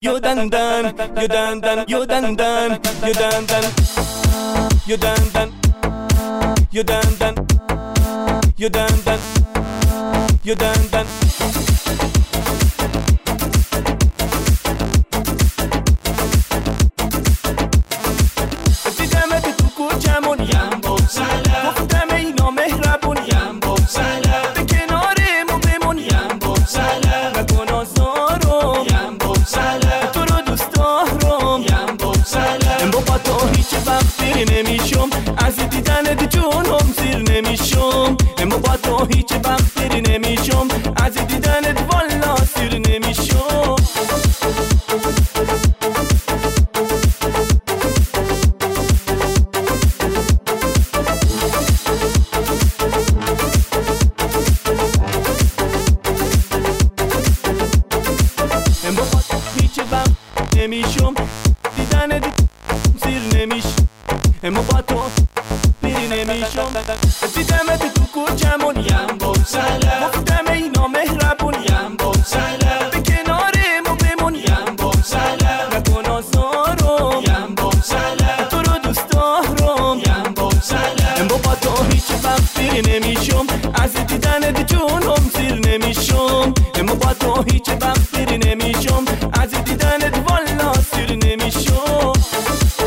You done done, you done done, you done done, you done done, you done done, you done done, you done done, you done done. دیدمت تو کوچمون یم بگذلا، گفتم ای نامهربون یم بگذلا، به کنارمون بمون یم بگذلا، نکن آزارم یم بگذلا، تو رو دوست دارم یم بگذلا، با تو هیچ وقت دیر نمیشم، از دیدنت جونم سیر نمیشم، با تو هیچ وقت دیر نمیشم، از دیدنت والا سیر نمیشم. نمیشم دیدن سیر نمیشم، اما با تو پیر نمیشم. دیدمت تو کوچمون یم بگذلا، گفتم ای نامهربون یم بگذلا، به کنارمون بمون یم بگذلا، نکن آزارم یم بگذلا، تو رو دوست دارم یم بگذلا، اما با تو هیچ وقت پیر نمیشم، از دیدنت جونم سیر نمیشم، اما با تو هیچ وقت پیر نمیشم، از دیدنت والا سیر نمیشم.